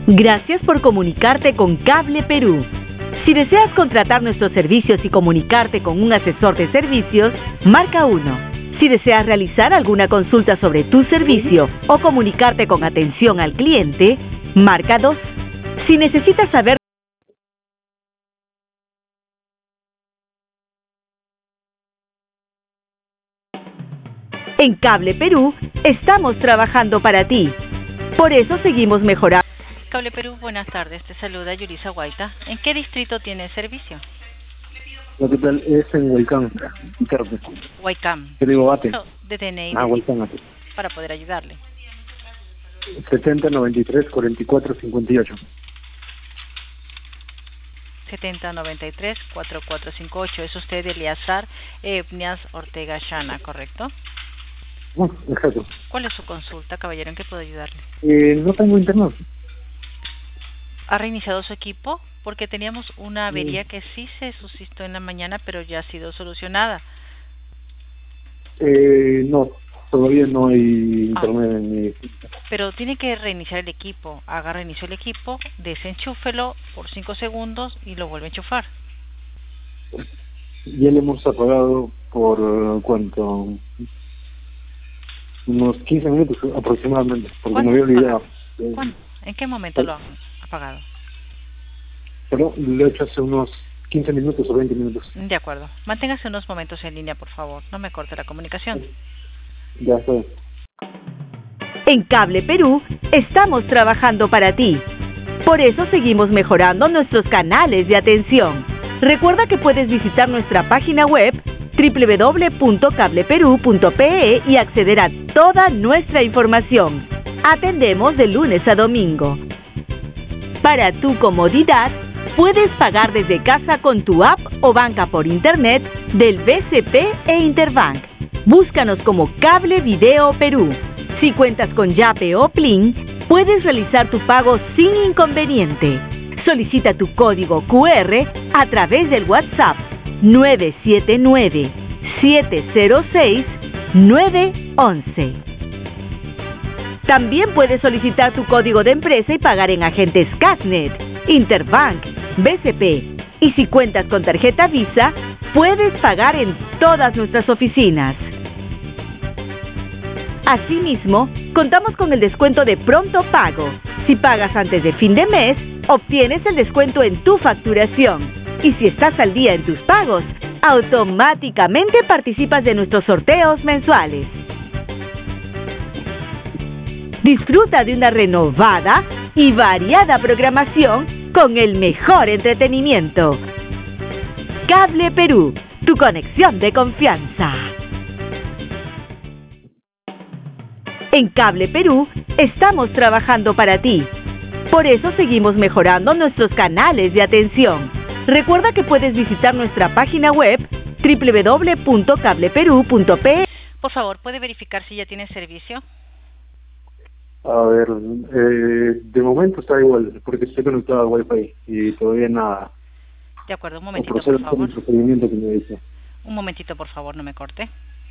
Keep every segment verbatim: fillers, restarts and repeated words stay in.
Gracias por comunicarte con Cable Perú. Si deseas contratar nuestros servicios y comunicarte con un asesor de servicios, marca uno. Si deseas realizar alguna consulta sobre tu servicio o comunicarte con atención al cliente, marca dos. Si necesitas saber en Cable Perú, estamos trabajando para ti. Por eso seguimos mejorando. Cable Perú, buenas tardes. Te saluda Yulisa Guaita. ¿En qué distrito tiene servicio? La capital es en Huaycán, Icarpe. Huaycán. Te digo, bate. No, de D N I. Ah, Huaycán, bate. Para poder ayudarle. setenta noventa y tres cuarenta y cuatro cincuenta y ocho. setenta noventa y tres cuarenta y cuatro cincuenta y ocho. Es usted Eliazar Ebnias Ortega Shana, ¿correcto? No, exacto. ¿Cuál es su consulta, caballero? ¿En qué puedo ayudarle? Eh, no tengo internet. ¿Ha reiniciado su equipo? Porque teníamos una avería que sí se suscitó en la mañana, pero ya ha sido solucionada. Eh, no, todavía no hay internet ah. en mi... Pero tiene que reiniciar el equipo. Haga reinicio el equipo, desenchúfelo por cinco segundos y lo vuelve a enchufar. Ya le hemos apagado por, uh, ¿cuánto? Unos quince minutos aproximadamente, porque me había olvidado. ¿Cuándo? ¿En qué momento lo han apagado? Pero lo he hecho hace unos quince minutos o veinte minutos. De acuerdo. Manténgase unos momentos en línea, por favor. No me corte la comunicación. Ya estoy. En Cable Perú, estamos trabajando para ti. Por eso seguimos mejorando nuestros canales de atención. Recuerda que puedes visitar nuestra página web doble u doble u doble u punto cable perú punto pe e y acceder a toda nuestra información. Atendemos de lunes a domingo. Para tu comodidad, puedes pagar desde casa con tu app o banca por internet del B C P e Interbank. Búscanos como Cable Video Perú. Si cuentas con Yape o Plin, puedes realizar tu pago sin inconveniente. Solicita tu código cu erre a través del WhatsApp nueve siete nueve, siete cero seis, nueve once. También puedes solicitar tu código de empresa y pagar en agentes Casnet, Interbank, B C P. Y si cuentas con tarjeta Visa, puedes pagar en todas nuestras oficinas. Asimismo, contamos con el descuento de pronto pago. Si pagas antes de fin de mes, obtienes el descuento en tu facturación. Y si estás al día en tus pagos, automáticamente participas de nuestros sorteos mensuales. Disfruta de una renovada y variada programación con el mejor entretenimiento. Cable Perú, tu conexión de confianza. En Cable Perú, estamos trabajando para ti. Por eso seguimos mejorando nuestros canales de atención. Recuerda que puedes visitar nuestra página web doble u doble u doble u punto cable perú punto pe e. Por favor, ¿puede verificar si ya tiene servicio? A ver, eh, de momento está igual, porque estoy conectado al Wi-Fi y todavía nada. De acuerdo, un momentito, por favor. El procedimiento que me dice. Un momentito, por favor, no me corte.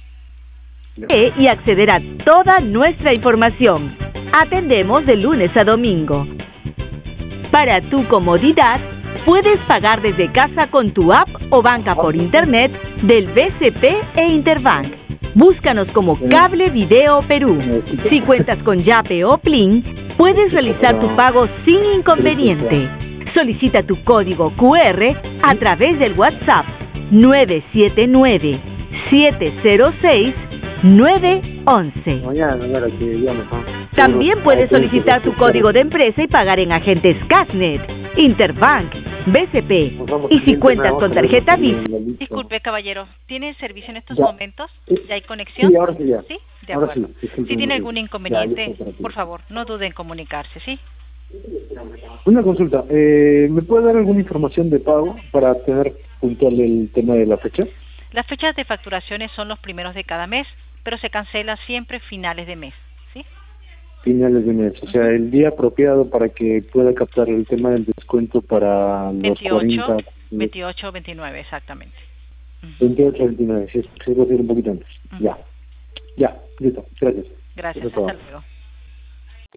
Y acceder a toda nuestra información. Atendemos de lunes a domingo. Para tu comodidad, puedes pagar desde casa con tu app o banca por internet del B C P e Interbank. Búscanos como Cable Video Perú. Si cuentas con Yape o Plin, puedes realizar tu pago sin inconveniente. Solicita tu código cu erre a través del WhatsApp nueve siete nueve, siete cero seis, nueve once. También puedes solicitar tu código de empresa y pagar en agentes Casnet, Interbank, B C P. Y si cuentas con tarjeta Visa. Disculpe, caballero, ¿tiene servicio en estos ya. momentos? ¿Ya hay conexión? Sí, ahora sí ya. ¿Sí? De ahora acuerdo. sí, sí, si tiene algún sí. inconveniente, Ya, por favor, no dude en comunicarse, ¿sí? Una consulta, eh, ¿me puede dar alguna información de pago para tener puntual el tema de la fecha? Las fechas de facturaciones son los primeros de cada mes, pero se cancela siempre finales de mes, ¿sí? Finales de mes, o sea, el día apropiado para que pueda captar el tema del descuento para los veintiocho, cuarenta... veintiocho, veintinueve, exactamente. veintiocho, veintinueve, sí, sí, puede ser un poquito antes. Uh-huh. Ya, ya, listo, gracias. Gracias, hasta luego.